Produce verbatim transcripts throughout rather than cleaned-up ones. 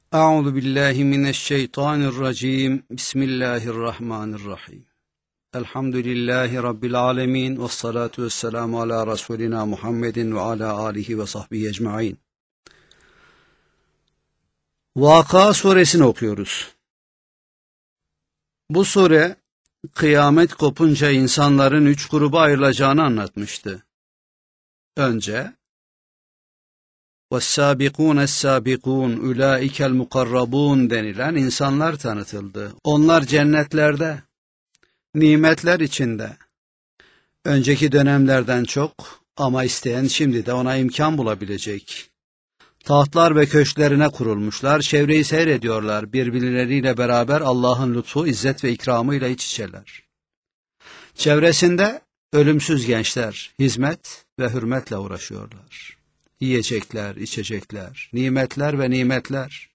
Euzu billahi mineşşeytanirracim. Bismillahirrahmanirrahim. Elhamdülillahi rabbil alamin ve salatu vesselamu ala rasulina Muhammedin ve ala alihi ve sahbihi ecmaîn. Vakıa suresini okuyoruz. Bu sure kıyamet kopunca insanların üç gruba ayrılacağını anlatmıştı. Önce وَالسَّابِقُونَ السَّابِقُونَ اُولَٰئِكَ الْمُقَرَّبُونَ denilen insanlar tanıtıldı. Onlar cennetlerde, nimetler içinde. Önceki dönemlerden çok ama isteyen şimdi de ona imkan bulabilecek. Tahtlar ve köşklerine kurulmuşlar, çevreyi seyrediyorlar. Birbirleriyle beraber Allah'ın lütfu, izzet ve ikramıyla iç içeler. Çevresinde ölümsüz gençler hizmet ve hürmetle uğraşıyorlar. Yiyecekler, içecekler, nimetler ve nimetler.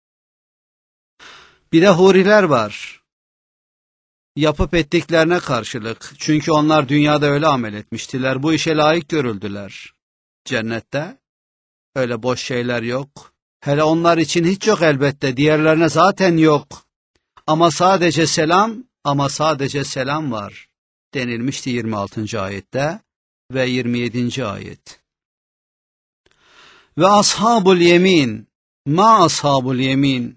Bir de huriler var. Yapıp ettiklerine karşılık. Çünkü onlar dünyada öyle amel etmiştiler. Bu işe layık görüldüler. Cennette öyle boş şeyler yok. Hele onlar için hiç yok elbette. Diğerlerine zaten yok. Ama sadece selam, ama sadece selam var denilmişti yirmi altıncı ayette ve yirmi yedinci ayet. Ve ashabul yemin, ma ashabul yemin.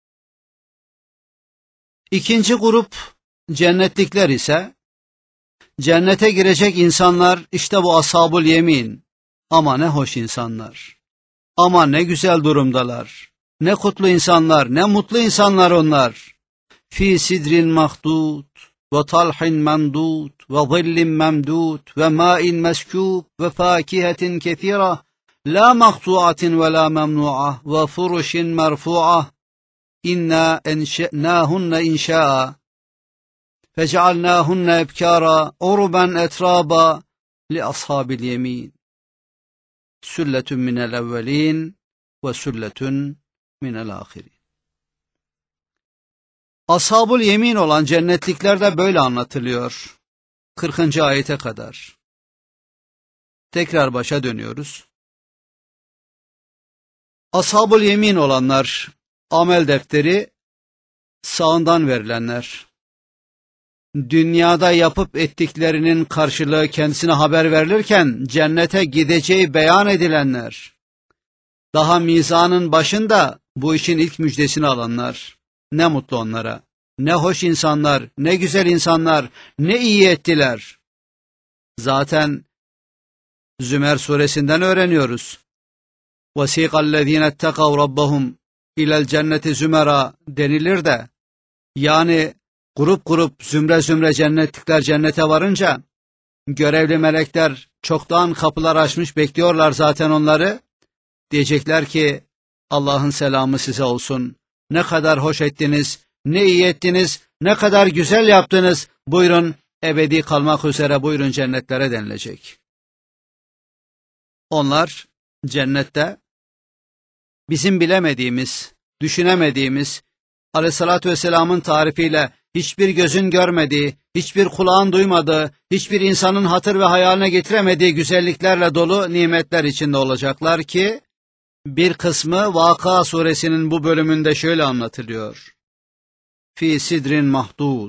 İkinci grup cennetlikler ise, cennete girecek insanlar işte bu ashabul yemin. Ama ne hoş insanlar, ama ne güzel durumdalar, ne kutlu insanlar, ne mutlu insanlar onlar. Fi sidrin mahdud ve talhin mendud ve zillin memdud ve ma'in meskûb ve fakihetin kethira. La maktuatin ve la memnu'a ve furuşin merfu'a inna enşe'nâhunne inşa'a fecealnâhunne ebkâra urben etrâba li ashabil yemin sülletun minel evvelin ve sülletun minel ahirin. Ashabul yemin olan cennetlikler de böyle anlatılıyor kırkıncı ayete kadar. Tekrar başa dönüyoruz. Ashab-ül yemin olanlar, amel defteri sağından verilenler, dünyada yapıp ettiklerinin karşılığı kendisine haber verilirken cennete gideceği beyan edilenler, daha mizanın başında bu işin ilk müjdesini alanlar, ne mutlu onlara, ne hoş insanlar, ne güzel insanlar, ne iyi ettiler. Zaten Zümer suresinden öğreniyoruz. وَسِيقَ الَّذ۪ينَ اتَّقَوْ رَبَّهُمْ اِلَى الْجَنَّةِ زُمَرًا denilir de, yani grup grup, zümre zümre cennetlikler cennete varınca, görevli melekler çoktan kapılar açmış bekliyorlar zaten onları. Diyecekler ki, Allah'ın selamı size olsun, ne kadar hoş ettiniz, ne iyi ettiniz, ne kadar güzel yaptınız, buyurun ebedi kalmak üzere buyurun cennetlere denilecek. Onlar cennette bizim bilemediğimiz, düşünemediğimiz, Aleyhissalatü vesselamın tarifiyle hiçbir gözün görmediği, hiçbir kulağın duymadığı, hiçbir insanın hatır ve hayaline getiremediği güzelliklerle dolu nimetler içinde olacaklar ki, bir kısmı Vakıa suresinin bu bölümünde şöyle anlatılıyor. Fi sidrin mahdud.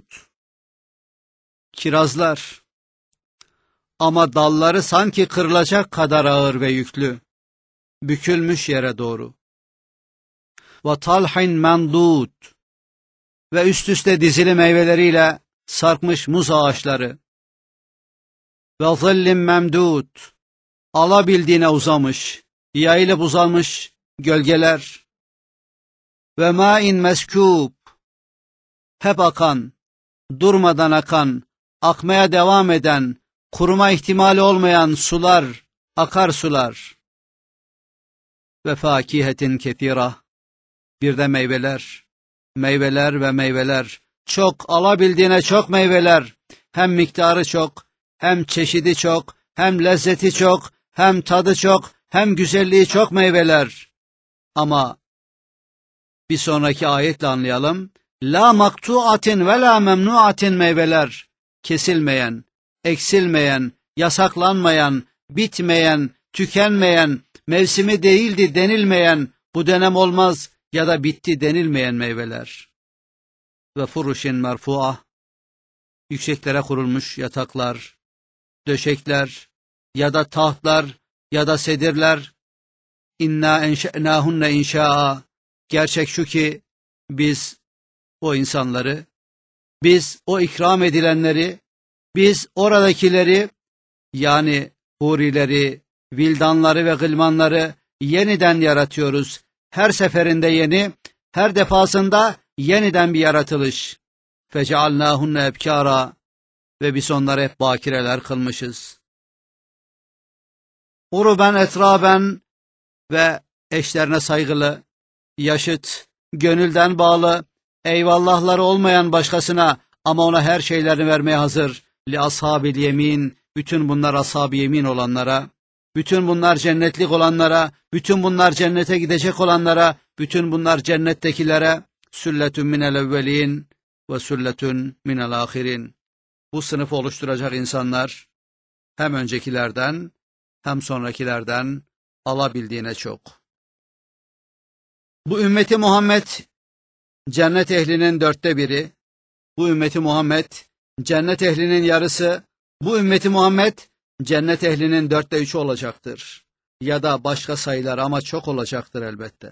Kirazlar, ama dalları sanki kırılacak kadar ağır ve yüklü, bükülmüş yere doğru. Ve talhin mendud, ve üst üste dizili meyveleriyle sarkmış muz ağaçları. Ve zillin memdud, alabildiğine uzamış, yayılıp uzanmış gölgeler. Ve ma'in meskûb, hep akan, durmadan akan, akmaya devam eden, kuruma ihtimali olmayan sular, akarsular. Ve fakihetin kethira, bir de meyveler, meyveler ve meyveler, çok, alabildiğine çok meyveler, hem miktarı çok, hem çeşidi çok, hem lezzeti çok, hem tadı çok, hem güzelliği çok meyveler. Ama bir sonraki ayetle anlayalım. La maktuatin ve la memnuatin meyveler, kesilmeyen, eksilmeyen, yasaklanmayan, bitmeyen, tükenmeyen, mevsimi değildi denilmeyen, bu dönem olmaz, ya da bitti denilmeyen meyveler. Ve furuşin merfu'a, yükseklere kurulmuş yataklar, döşekler ya da tahtlar ya da sedirler. İnna enşe'nâhunne inşa'a. Gerçek şu ki biz o insanları, biz o ikram edilenleri, biz oradakileri, yani hurileri, vildanları ve gılmanları yeniden yaratıyoruz. Her seferinde yeni, her defasında yeniden bir yaratılış. Fecealnâhunne ebkâra, ve biz onları hep bakireler kılmışız. Uruben etraben, ve eşlerine saygılı, yaşıt, gönülden bağlı, eyvallahları olmayan başkasına ama ona her şeylerini vermeye hazır. Li ashabil yemin, bütün bunlar ashab-ı yemin olanlara, bütün bunlar cennetlik olanlara, bütün bunlar cennete gidecek olanlara, bütün bunlar cennettekilere, sülletün minel evvelin ve sülletün minel ahirin. Bu sınıfı oluşturacak insanlar hem öncekilerden hem sonrakilerden alabildiğine çok. Bu ümmeti Muhammed cennet ehlinin dörtte biri, bu ümmeti Muhammed cennet ehlinin yarısı, bu ümmeti Muhammed cennet ehlinin dörtte üçü olacaktır. Ya da başka sayılar ama çok olacaktır elbette.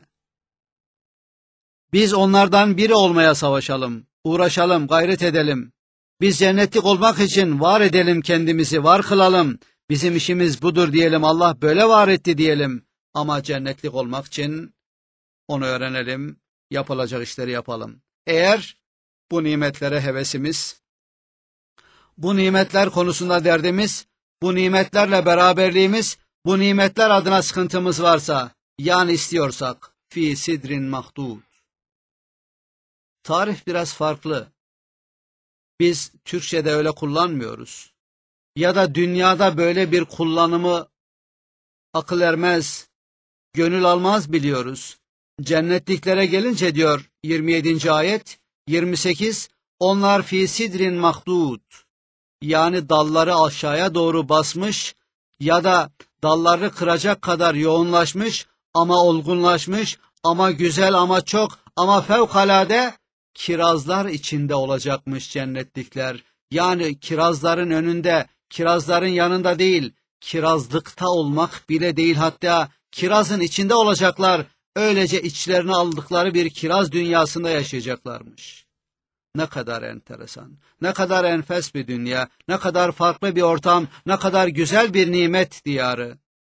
Biz onlardan biri olmaya savaşalım, uğraşalım, gayret edelim. Biz cennetlik olmak için var edelim kendimizi, var kılalım. Bizim işimiz budur diyelim, Allah böyle var etti diyelim. Ama cennetlik olmak için onu öğrenelim, yapılacak işleri yapalım. Eğer bu nimetlere hevesimiz, bu nimetler konusunda derdimiz, bu nimetlerle beraberliğimiz, bu nimetler adına sıkıntımız varsa, yani istiyorsak, fi sidrin mahdud. Tarif biraz farklı. Biz Türkçe'de öyle kullanmıyoruz. Ya da dünyada böyle bir kullanımı akıl ermez, gönül almaz biliyoruz. Cennetliklere gelince diyor yirmi yedinci ayet, yirmi sekiz, onlar fi sidrin mahdud, yani dalları aşağıya doğru basmış ya da dalları kıracak kadar yoğunlaşmış ama olgunlaşmış ama güzel ama çok ama fevkalade kirazlar içinde olacakmış cennetlikler. Yani kirazların önünde, kirazların yanında değil, kirazlıkta olmak bile değil, hatta kirazın içinde olacaklar. Öylece içlerine aldıkları bir kiraz dünyasında yaşayacaklarmış. Ne kadar enteresan, ne kadar enfes bir dünya, ne kadar farklı bir ortam, ne kadar güzel bir nimet diyarı.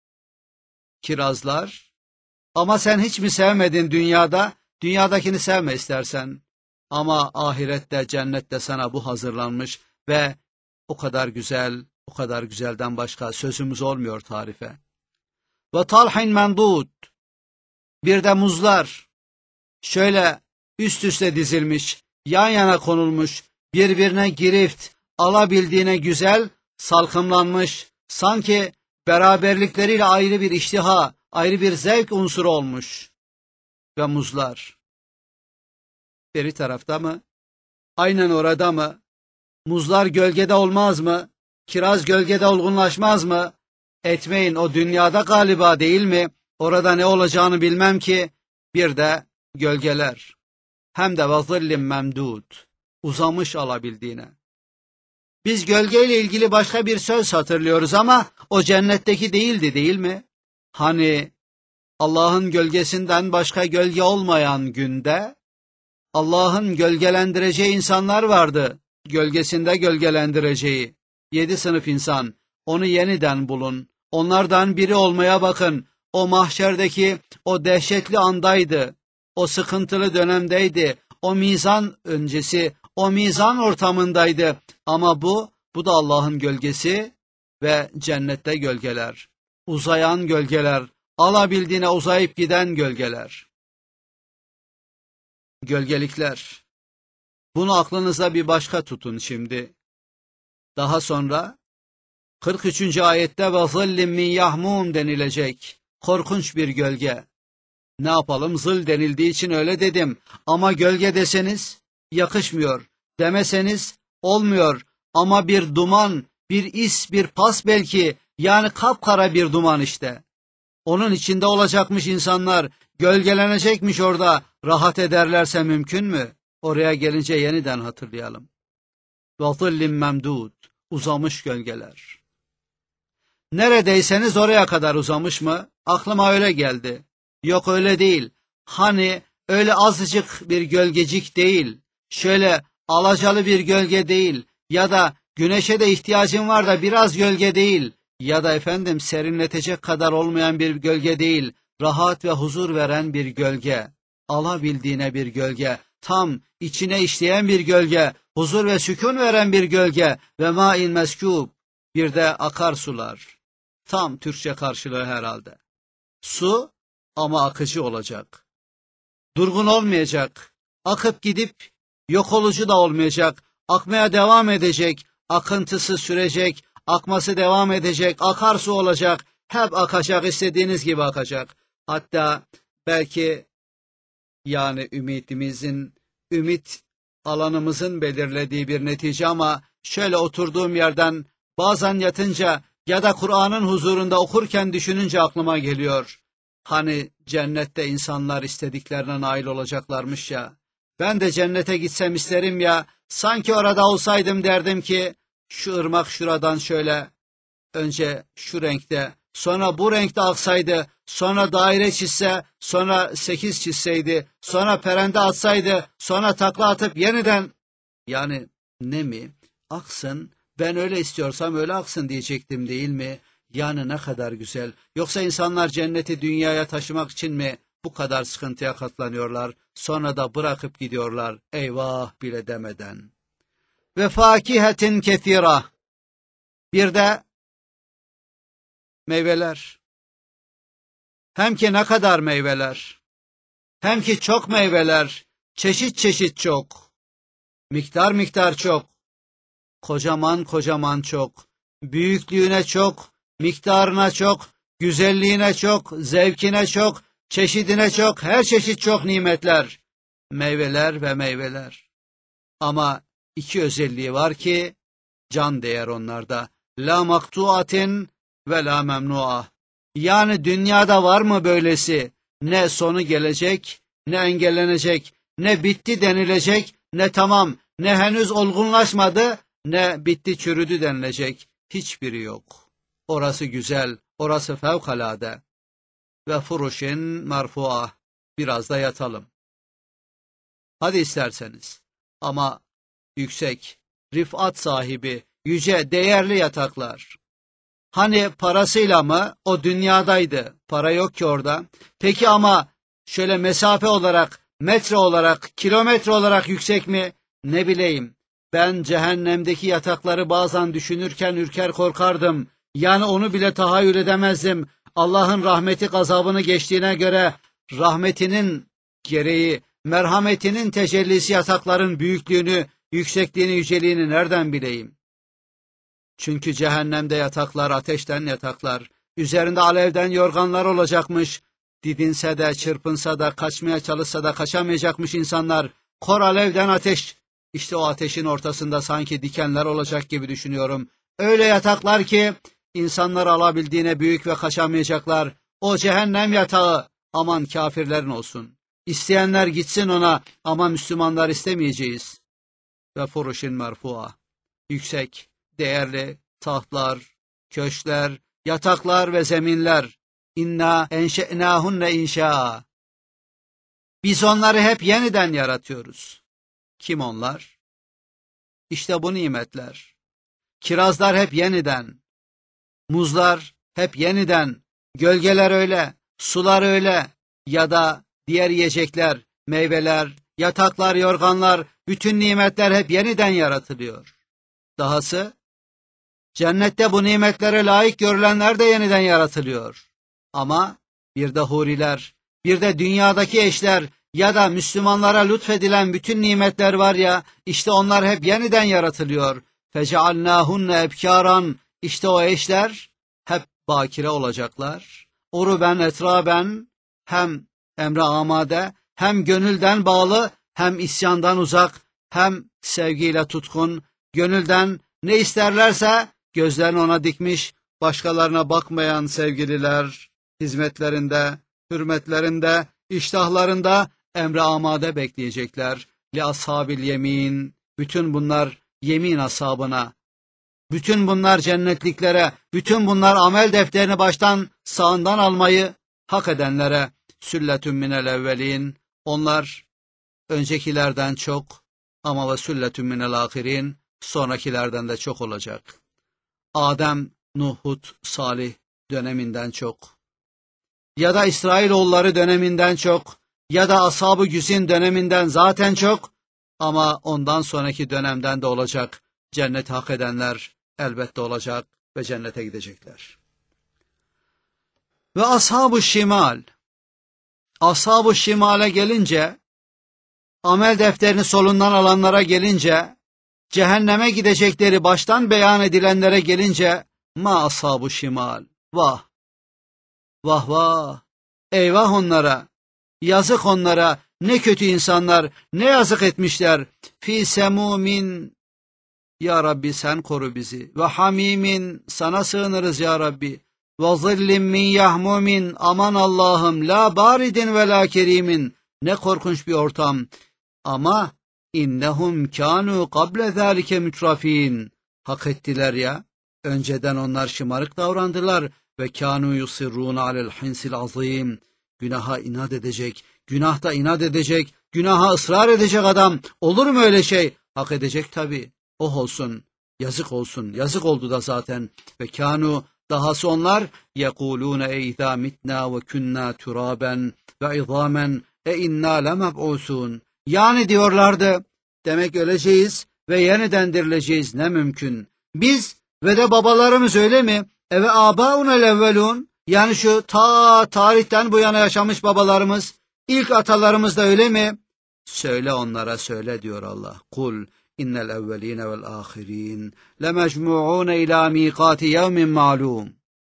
Kirazlar, ama sen hiç mi sevmedin dünyada? Dünyadakini sevme istersen. Ama ahirette, cennette sana bu hazırlanmış ve o kadar güzel, o kadar güzelden başka sözümüz olmuyor tarife. Ve talhin mendud, bir de muzlar, şöyle üst üste dizilmiş, yan yana konulmuş, birbirine girift, alabildiğine güzel, salkımlanmış, sanki beraberlikleriyle ayrı bir iştiha, ayrı bir zevk unsuru olmuş. Ve muzlar, beri tarafta mı? Aynen orada mı? Muzlar gölgede olmaz mı? Kiraz gölgede olgunlaşmaz mı? Etmeyin, o dünyada galiba değil mi? Orada ne olacağını bilmem ki. Bir de gölgeler. Hem de vazillim memdud, uzamış alabildiğine. Biz gölgeyle ilgili başka bir söz hatırlıyoruz ama o cennetteki değildi, değil mi? Hani Allah'ın gölgesinden başka gölge olmayan günde Allah'ın gölgelendireceği insanlar vardı. Gölgesinde gölgelendireceği. Yedi sınıf insan. Onu yeniden bulun. Onlardan biri olmaya bakın. O mahşerdeki o dehşetli andaydı. O sıkıntılı dönemdeydi. O mizan öncesi, o mizan ortamındaydı. Ama bu, bu da Allah'ın gölgesi ve cennette gölgeler. Uzayan gölgeler, alabildiğine uzayıp giden gölgeler. Gölgelikler. Bunu aklınıza bir başka tutun şimdi. Daha sonra kırk üçüncü ayette ve zillim min yahmum denilecek. Korkunç bir gölge. Ne yapalım? Zıl denildiği için öyle dedim. Ama gölge deseniz yakışmıyor. Demeseniz olmuyor. Ama bir duman, bir is, bir pas belki. Yani kapkara bir duman işte. Onun içinde olacakmış insanlar, gölgelenecekmiş orada, rahat ederlerse mümkün mü? Oraya gelince yeniden hatırlayalım. وَظِلٍّ مَمْدُودٍ Uzamış gölgeler. Neredeyseniz oraya kadar uzamış mı? Aklıma öyle geldi. Yok öyle değil. Hani öyle azıcık bir gölgecik değil, şöyle alacalı bir gölge değil ya da güneşe de ihtiyacın var da biraz gölge değil ya da efendim serinletecek kadar olmayan bir gölge değil, rahat ve huzur veren bir gölge, alabildiğine bir gölge, tam içine işleyen bir gölge, huzur ve sükun veren bir gölge ve ma'in meskûb, bir de akarsular. Tam Türkçe karşılığı herhalde. Su ama akıcı olacak. Durgun olmayacak. Akıp gidip yok olucu da olmayacak. Akmaya devam edecek. Akıntısı sürecek. Akması devam edecek. Akarsu olacak. Hep akacak. İstediğiniz gibi akacak. Hatta belki yani ümitimizin, ümit alanımızın belirlediği bir netice ama şöyle oturduğum yerden bazen yatınca ya da Kur'an'ın huzurunda okurken düşününce aklıma geliyor. Hani cennette insanlar istediklerine nail olacaklarmış ya. Ben de cennete gitsem isterim ya. Sanki orada olsaydım derdim ki şu ırmak şuradan şöyle önce şu renkte, sonra bu renkte aksaydı, sonra daire çizse, sonra sekiz çizseydi, sonra perende atsaydı, sonra takla atıp yeniden, yani ne mi? Aksın, ben öyle istiyorsam öyle aksın diyecektim değil mi? Yani ne kadar güzel. Yoksa insanlar cenneti dünyaya taşımak için mi bu kadar sıkıntıya katlanıyorlar, sonra da bırakıp gidiyorlar, eyvah bile demeden. Ve fakihetin kethira. Bir de meyveler. Hem ki ne kadar meyveler. Hem ki çok meyveler. Çeşit çeşit çok. Miktar miktar çok. Kocaman kocaman çok. Büyüklüğüne çok. Miktarına çok. Güzelliğine çok. Zevkine çok. Çeşidine çok. Her çeşit çok nimetler. Meyveler ve meyveler. Ama iki özelliği var ki can değer onlarda. La maktuatin ve la memnua. Yani dünyada var mı böylesi? Ne sonu gelecek, ne engellenecek, ne bitti denilecek, ne tamam, ne henüz olgunlaşmadı, ne bitti çürüdü denilecek. Hiçbiri yok. Orası güzel, orası fevkalade. Ve furuşin merfua. Biraz da yatalım. Hadi isterseniz. Ama yüksek, rifat sahibi, yüce, değerli yataklar. Hani parasıyla mı? O dünyadaydı. Para yok ki orada. Peki ama şöyle mesafe olarak, metre olarak, kilometre olarak yüksek mi? Ne bileyim. Ben cehennemdeki yatakları bazen düşünürken ürker korkardım. Yani onu bile tahayyül edemezdim. Allah'ın rahmeti gazabını geçtiğine göre rahmetinin gereği, merhametinin tecellisi yatakların büyüklüğünü, yüksekliğini, yüceliğini nereden bileyim? Çünkü cehennemde yataklar ateşten yataklar, üzerinde alevden yorganlar olacakmış, didinse de, çırpınsa da, kaçmaya çalışsa da kaçamayacakmış insanlar, kor alevden ateş, işte o ateşin ortasında sanki dikenler olacak gibi düşünüyorum. Öyle yataklar ki, insanlar alabildiğine büyük ve kaçamayacaklar, o cehennem yatağı, aman kafirlerin olsun. İsteyenler gitsin ona, ama Müslümanlar istemeyeceğiz. Ve furuşin merfua, yüksek, değerli tahtlar, köşkler, yataklar ve zeminler. İnna enşe'nâhunne inşa. Biz onları hep yeniden yaratıyoruz. Kim onlar? İşte bu nimetler. Kirazlar hep yeniden. Muzlar hep yeniden. Gölgeler öyle, sular öyle ya da diğer yiyecekler, meyveler, yataklar, yorganlar, bütün nimetler hep yeniden yaratılıyor. Dahası cennette bu nimetlere layık görülenler de yeniden yaratılıyor. Ama bir de huriler, bir de dünyadaki eşler ya da Müslümanlara lütfedilen bütün nimetler var ya, işte onlar hep yeniden yaratılıyor. فَجَعَلْنَاهُنَّ ebkâran. İşte o eşler hep bakire olacaklar. Uruben etraben, hem emre amade, hem gönülden bağlı, hem isyandan uzak, hem sevgiyle tutkun, gönülden ne isterlerse gözlerini ona dikmiş, başkalarına bakmayan sevgililer, hizmetlerinde, hürmetlerinde, iştahlarında emre amade bekleyecekler. Li ashabil yemin, bütün bunlar yemin ashabına, bütün bunlar cennetliklere, bütün bunlar amel defterini baştan sağından almayı hak edenlere. Sülletün minel evvelin, onlar öncekilerden çok, ama ve sülletün minel ahirin, sonrakilerden de çok olacak. Adem, Nuh, Hud, Salih döneminden çok, ya da İsrailoğulları döneminden çok, ya da Ashab-ı Güzin döneminden zaten çok, ama ondan sonraki dönemden de olacak. Cennet hak edenler elbette olacak ve cennete gidecekler. Ve Ashab-ı Şimal, Ashab-ı Şimal'e gelince, amel defterini solundan alanlara gelince, cehenneme gidecekleri baştan beyan edilenlere gelince, ma ashab-ı şimal, vah, vah vah, eyvah onlara, yazık onlara, ne kötü insanlar, ne yazık etmişler. Fi semumin, ya Rabbi sen koru bizi, ve hamimin, sana sığınırız ya Rabbi, ve zillim min yahmumin, aman Allah'ım, la baridin ve la kerimin, ne korkunç bir ortam. Ama innehum kânû kable zâlike mütrafîn, hak ettiler ya, önceden onlar şımarık davrandılar ve kânû yusirrûne alel hinsil azîm, günaha inat edecek, günahta inat edecek, günaha ısrar edecek adam, olur mu öyle şey? Hak edecek tabii, oh olsun, yazık olsun, yazık oldu da zaten. Ve kânû, dahası onlar, yekûlûne e izâ mitnâ ve künnâ turâben ve izâmen e innâ lemeb'ûsûn, yani diyorlardı, demek öleceğiz ve yeniden dirileceğiz, ne mümkün. Biz ve de babalarımız öyle mi? Eve âbâunel evvelûn, yani şu ta tarihten bu yana yaşamış babalarımız, ilk atalarımız da öyle mi? Söyle onlara, söyle diyor Allah. Kul innel evveline vel ahirin lemecmu'ûne ilâ mîkâti yevmin ma'lûm.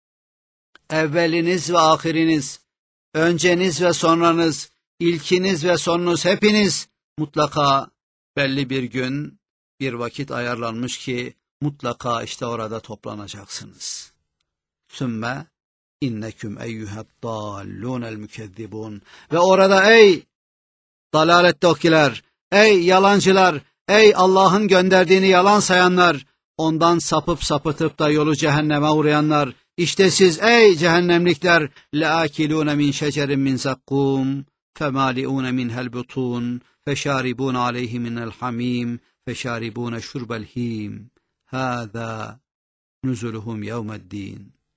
Evveliniz ve ahiriniz, önceniz ve sonranız, İlkiniz ve sonunuz, hepiniz mutlaka belli bir gün, bir vakit ayarlanmış ki mutlaka işte orada toplanacaksınız. Sümme inneküm eyyühed dallûnel mükezzibûn, ve orada ey dalalettekiler, ey yalancılar, ey Allah'ın gönderdiğini yalan sayanlar, ondan sapıp sapıtıp da yolu cehenneme uğrayanlar, işte siz ey cehennemlikler, leâkilûne min şecerin min zakkûm, فَمَالِئُونَ مِنْهَا الْبُطُونَ فَشَارِبُونَ عَلَيْهِ مِنَ الْحَمِيمِ فَشَارِبُونَ شُرْبَ الْهِيمِ هَذَا نُزُلُهُمْ يَوْمَ الدِّينِ.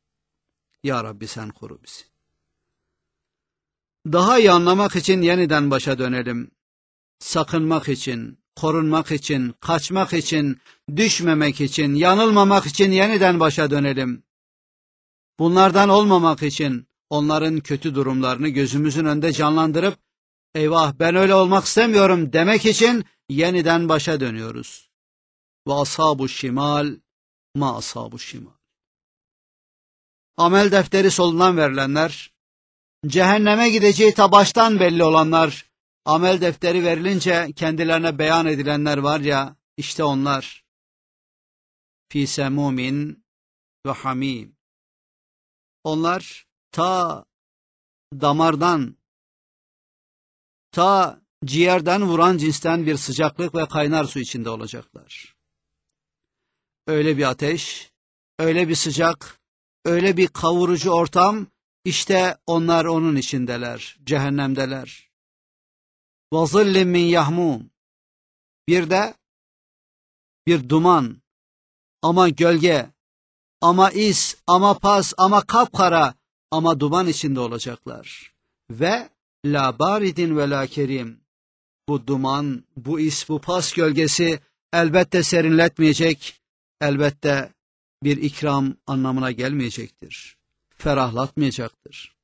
Ya Rabbi sen koru bizi. Daha iyi anlamak için yeniden başa dönelim. Sakınmak için, korunmak için, kaçmak için, düşmemek için, yanılmamak için yeniden başa dönelim. Bunlardan olmamak için, onların kötü durumlarını gözümüzün önünde canlandırıp, eyvah ben öyle olmak istemiyorum demek için yeniden başa dönüyoruz. Ve ashab-ı şimal, ma ashab-ı şimal. Amel defteri solundan verilenler, cehenneme gideceği ta baştan belli olanlar, amel defteri verilince kendilerine beyan edilenler var ya, işte onlar. Fî semûmin ve hamîm. Onlar ta damardan, ta ciğerden vuran cinsten bir sıcaklık ve kaynar su içinde olacaklar. Öyle bir ateş, öyle bir sıcak, öyle bir kavurucu ortam, işte onlar onun içindeler, cehennemdeler. وَظِلٍّ مِّنْ يَحْمُومٍ. Bir de bir duman, ama gölge, ama is, ama pas, ama kapkara, ama duman içinde olacaklar. Ve la baridin ve la kerim. Bu duman, bu is, bu pas gölgesi elbette serinletmeyecek, elbette bir ikram anlamına gelmeyecektir. Ferahlatmayacaktır.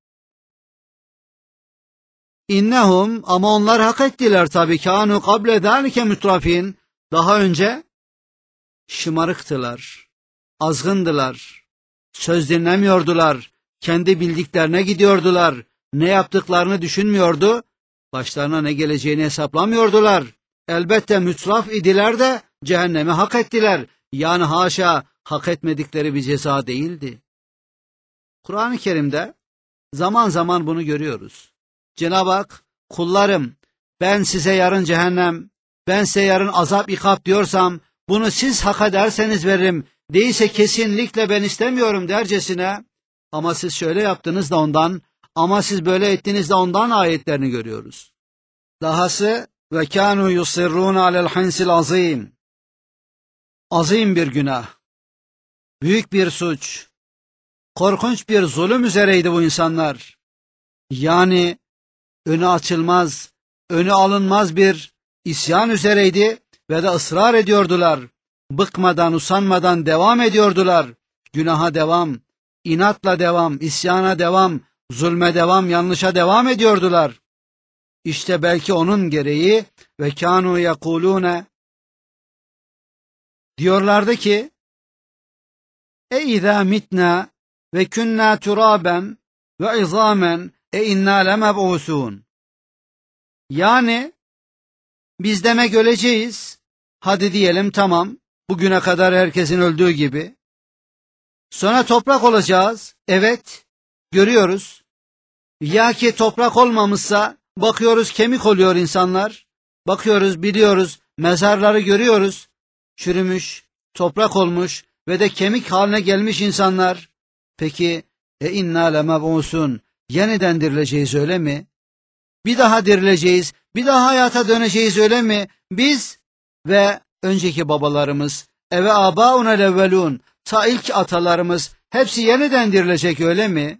İnnehum, ama onlar hak ettiler tabii, kânû kable zâlike mütrafîn, daha önce şımarıktılar, azgındılar, söz dinlemiyordular, kendi bildiklerine gidiyordular, ne yaptıklarını düşünmüyordu, başlarına ne geleceğini hesaplamıyordular. Elbette mütraf idiler de cehennemi hak ettiler. Yani haşa, hak etmedikleri bir ceza değildi. Kur'an-ı Kerim'de Zaman zaman bunu görüyoruz. Cenab-ı Hak, kullarım ben size yarın cehennem, ben size yarın azap ikap diyorsam, bunu siz hak ederseniz veririm, değilse kesinlikle ben istemiyorum dercesine, ama siz şöyle yaptınız da ondan, ama siz böyle ettiniz de ondan ayetlerini görüyoruz. Dahası ve kânû yusirrûne alel hinsil azîm. Azim bir günah, büyük bir suç, korkunç bir zulüm üzereydi bu insanlar. Yani önü açılmaz, önü alınmaz bir isyan üzereydi ve de ısrar ediyordular. Bıkmadan, usanmadan devam ediyordular. Günaha devam, inatla devam, isyana devam, zulme devam, yanlışa devam ediyordular. İşte belki onun gereği ve kânû yekulûne, diyorlardı ki, e izâ mitnâ ve künnâ turâben ve izâmen e innâ lemeb'ûsûn. Yani biz demek öleceğiz. Hadi diyelim tamam. Bugüne kadar herkesin öldüğü gibi. Sonra toprak olacağız. Evet. Görüyoruz. Ya ki toprak olmamışsa bakıyoruz kemik oluyor insanlar. Bakıyoruz, biliyoruz. Mezarları görüyoruz. Çürümüş, toprak olmuş ve de kemik haline gelmiş insanlar. Peki e inna lemeb'ûsûn. Yeniden dirileceğiz öyle mi? Bir daha dirileceğiz, bir daha hayata döneceğiz öyle mi? Biz ve önceki babalarımız, eve âbâuna levvelûn, ta ilk atalarımız hepsi yeniden dirilecek öyle mi?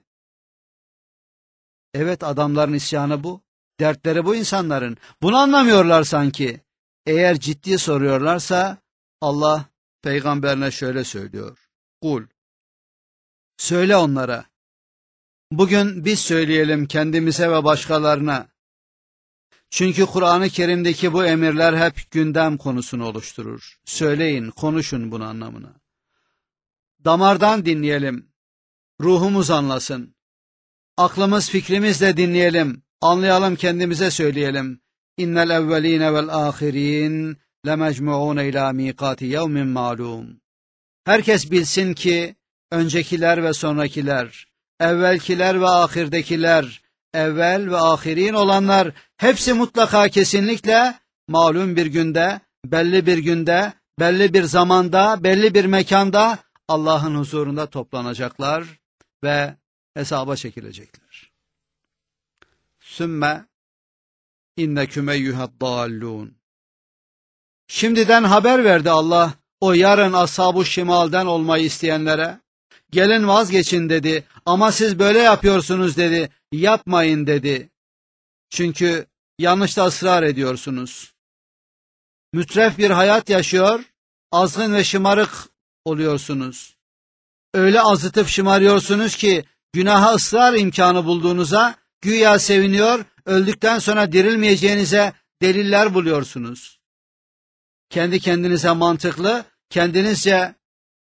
Evet, adamların isyanı bu, dertleri bu insanların. Bunu anlamıyorlar sanki. Eğer ciddi soruyorlarsa Allah peygamberine şöyle söylüyor. Kul, söyle onlara. Bugün biz söyleyelim kendimize ve başkalarına. Çünkü Kur'an-ı Kerim'deki bu emirler hep gündem konusunu oluşturur. Söyleyin, konuşun bunun anlamına. Damardan dinleyelim, ruhumuz anlasın. Aklımız fikrimizle dinleyelim, anlayalım, kendimize söyleyelim. İnnel evveline vel ahirin lemecmu'une ila miqati yevmin ma'lum. Herkes bilsin ki öncekiler ve sonrakiler, evvelkiler ve ahirdekiler, evvel ve ahirin olanlar hepsi mutlaka kesinlikle malum bir günde, belli bir günde, belli bir zamanda, belli bir mekanda Allah'ın huzurunda toplanacaklar ve hesaba çekilecekler. Sümme inneküm eyyuhaddallûn. Şimdiden haber verdi Allah o yarın ashab-ı şimalden olmayı isteyenlere. Gelin vazgeçin dedi, ama siz böyle yapıyorsunuz dedi, yapmayın dedi. Çünkü yanlışta ısrar ediyorsunuz. Mütref bir hayat yaşıyor, azgın ve şımarık oluyorsunuz. Öyle azıtıp şımarıyorsunuz ki günaha ısrar imkanı bulduğunuza güya seviniyor, öldükten sonra dirilmeyeceğinize deliller buluyorsunuz. Kendi kendinize mantıklı, kendinizce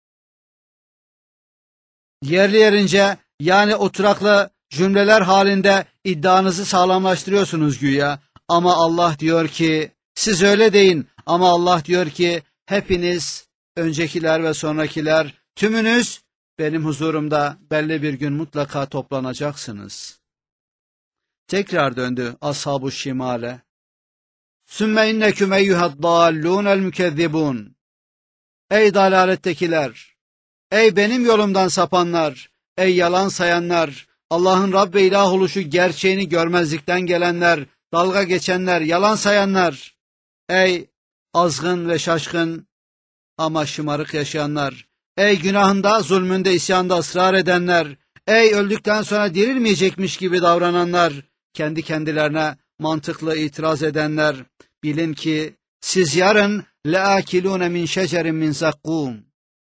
yerli yerince yani oturaklı cümleler halinde iddianızı sağlamlaştırıyorsunuz güya. Ama Allah diyor ki siz öyle deyin, ama Allah diyor ki hepiniz, öncekiler ve sonrakiler, tümünüz benim huzurumda belli bir gün mutlaka toplanacaksınız. Tekrar döndü ashab-ı şimale. Sümme inneküm eyyuhaddallûnel mükezzibûn. Ey dalalettekiler! Ey benim yolumdan sapanlar! Ey yalan sayanlar! Allah'ın Rab ve ilah oluşu gerçeğini görmezlikten gelenler, dalga geçenler, yalan sayanlar! Ey azgın ve şaşkın ama şımarık yaşayanlar! Ey günahında, zulmünde, isyanda ısrar edenler! Ey öldükten sonra dirilmeyecekmiş gibi davrananlar! Kendi kendilerine mantıklı itiraz edenler! Bilin ki siz yarın leâkilûne min şecerin min zakkûm.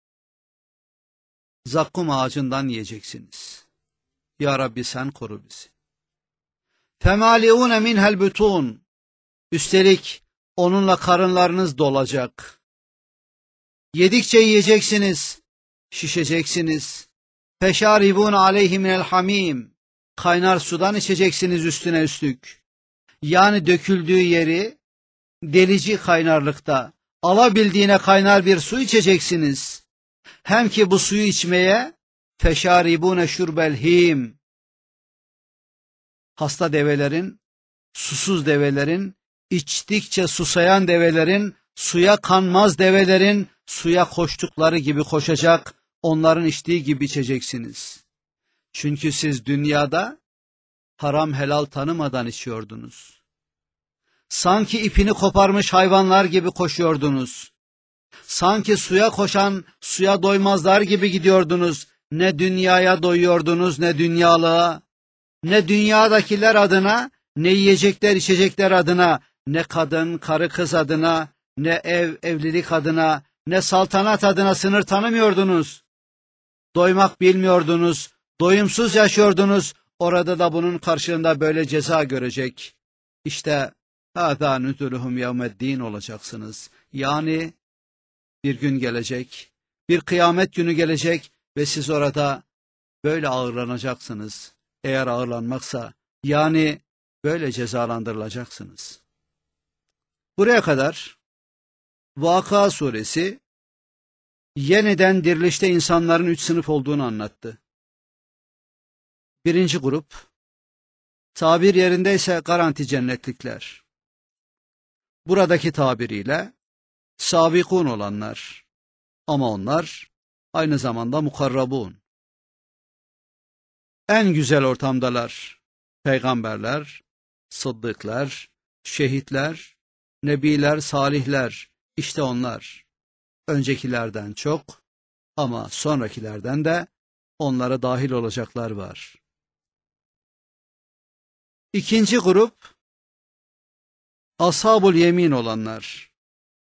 Zakkum ağacından yiyeceksiniz. Ya Rabbi sen koru bizi. Femâliûne minhel bütûn. Üstelik onunla karınlarınız dolacak. Yedikçe yiyeceksiniz, şişeceksiniz. Feşâribûne aleyhi minel hamîm. Kaynar sudan içeceksiniz üstüne üstlük. Yani döküldüğü yeri delici kaynarlıkta, alabildiğine kaynar bir su içeceksiniz. Hem ki bu suyu içmeye feşâribûne şurbel hîm. hasta develerin, susuz develerin, içtikçe susayan develerin, suya kanmaz develerin, suya koştukları gibi koşacak, onların içtiği gibi içeceksiniz. Çünkü siz dünyada haram helal tanımadan içiyordunuz. Sanki ipini koparmış hayvanlar gibi koşuyordunuz. Sanki suya koşan, suya doymazlar gibi gidiyordunuz. Ne dünyaya doyuyordunuz, ne dünyalığa, ne dünyadakiler adına, ne yiyecekler içecekler adına, ne kadın karı kız adına, ne ev evlilik adına, ne saltanat adına sınır tanımıyordunuz. Doymak bilmiyordunuz, doyumsuz yaşıyordunuz. Orada da bunun karşılığında böyle ceza görecek. İşte hâzâ nüzuluhum yevmeddin olacaksınız. Yani bir gün gelecek, bir kıyamet günü gelecek ve siz orada böyle ağırlanacaksınız. Eğer ağırlanmaksa, yani böyle cezalandırılacaksınız. Buraya kadar Vakıa suresi yeniden dirilişte insanların üç sınıf olduğunu anlattı. Birinci grup, tabir yerindeyse garanti cennetlikler. Buradaki tabiriyle sabikun olanlar, ama onlar aynı zamanda mukarrabun. En güzel ortamdalar, peygamberler, sıddıklar, şehitler, nebiler, salihler, işte onlar. Öncekilerden çok ama sonrakilerden de onlara dahil olacaklar var. İkinci grup, ashab-ül yemin olanlar.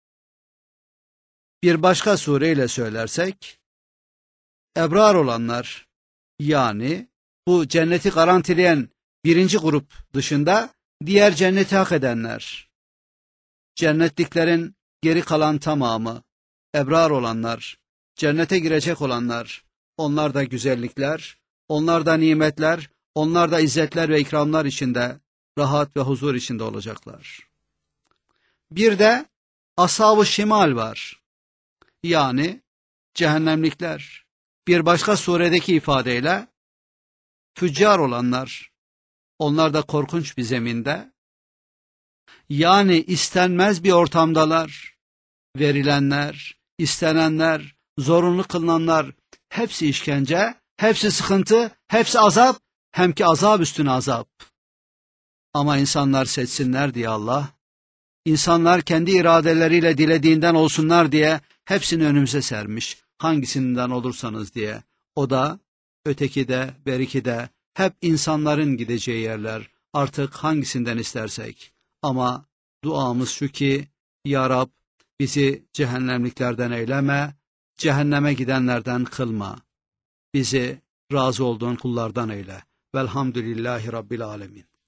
Bir başka sureyle söylersek, ebrar olanlar, yani bu cenneti garantileyen birinci grup dışında diğer cenneti hak edenler. Cennetliklerin geri kalan tamamı, ebrar olanlar, cennete girecek olanlar, onlar da güzellikler, onlar da nimetler, onlar da izzetler ve ikramlar içinde, rahat ve huzur içinde olacaklar. Bir de ashab-ı şimal var. Yani cehennemlikler. Bir başka suredeki ifadeyle füccar olanlar, onlar da korkunç bir zeminde, yani istenmez bir ortamdalar. Verilenler, istenenler, zorunlu kılınanlar, hepsi işkence, hepsi sıkıntı, hepsi azap, hem ki azap üstüne azap. Ama insanlar seçsinler diye Allah, insanlar kendi iradeleriyle dilediğinden olsunlar diye hepsini önümüze sermiş. Hangisinden olursanız diye. O da, öteki de, beriki de, hep insanların gideceği yerler. Artık hangisinden istersek. Ama duamız şu ki, Ya Rab, bizi cehennemliklerden eyleme, cehenneme gidenlerden kılma. Bizi razı olduğun kullardan eyle. Velhamdülillahi Rabbil alemin.